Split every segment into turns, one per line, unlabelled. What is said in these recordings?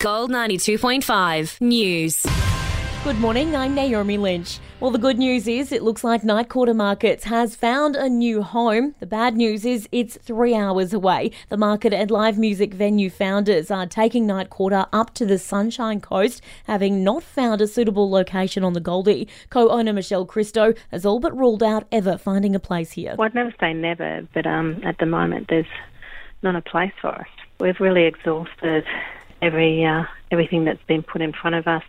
Gold 92.5 News.
Good morning, I'm Naomi Lynch. Well, the good news is it looks like Night Quarter Markets has found a new home. The bad news is it's 3 hours away. The market and live music venue founders are taking Night Quarter up to the Sunshine Coast, having not found a suitable location on the Goldie. Co-owner Michelle Christo has all but ruled out ever finding a place here.
Well, I'd never say never, but at the moment there's not a place for us. We've really exhausted everything that's been put in front of us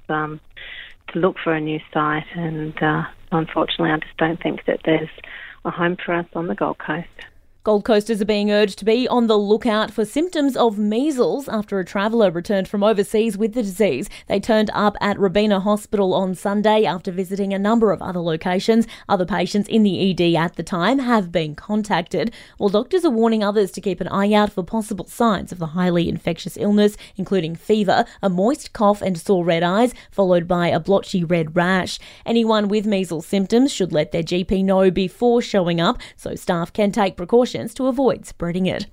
to look for a new site, and unfortunately I just don't think that there's a home for us on the Gold Coast.
Gold Coasters are being urged to be on the lookout for symptoms of measles after a traveller returned from overseas with the disease. They turned up at Robina Hospital on Sunday after visiting a number of other locations. Other patients in the ED at the time have been contacted, while doctors are warning others to keep an eye out for possible signs of the highly infectious illness, including fever, a moist cough and sore red eyes, followed by a blotchy red rash. Anyone with measles symptoms should let their GP know before showing up so staff can take precautions to avoid spreading it.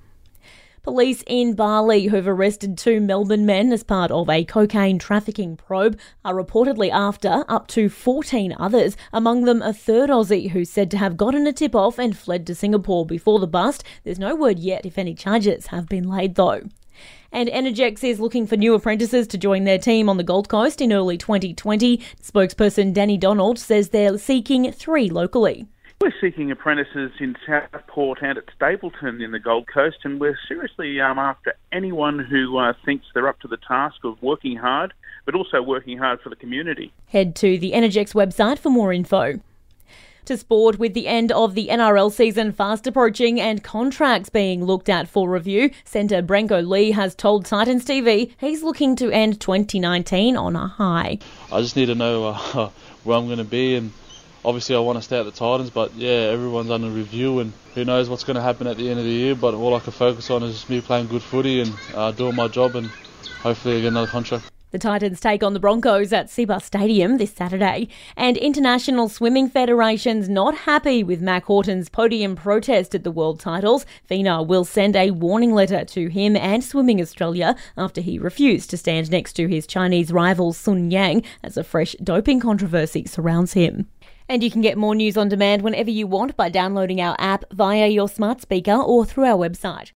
Police in Bali, who've arrested 2 Melbourne men as part of a cocaine trafficking probe, are reportedly after up to 14 others, among them a third Aussie who's said to have gotten a tip-off and fled to Singapore before the bust. There's no word yet if any charges have been laid, though. And Energex is looking for new apprentices to join their team on the Gold Coast in early 2020. Spokesperson Danny Donald says they're seeking 3 locally.
We're seeking apprentices in Southport and at Stapleton in the Gold Coast, and we're seriously after anyone who thinks they're up to the task of working hard, but also working hard for the community.
Head to the Energex website for more info. To sport, with the end of the NRL season fast approaching and contracts being looked at for review, centre Branko Lee has told Titans TV he's looking to end 2019 on a high.
I just need to know where I'm going to be, and obviously I want to stay at the Titans, but yeah, everyone's under review and who knows what's going to happen at the end of the year, but all I can focus on is me playing good footy and doing my job and hopefully I get another contract.
The Titans take on the Broncos at Cbus Stadium this Saturday. And International Swimming Federation's not happy with Mac Horton's podium protest at the World Titles. FINA will send a warning letter to him and Swimming Australia after he refused to stand next to his Chinese rival Sun Yang as a fresh doping controversy surrounds him. And you can get more news on demand whenever you want by downloading our app via your smart speaker or through our website.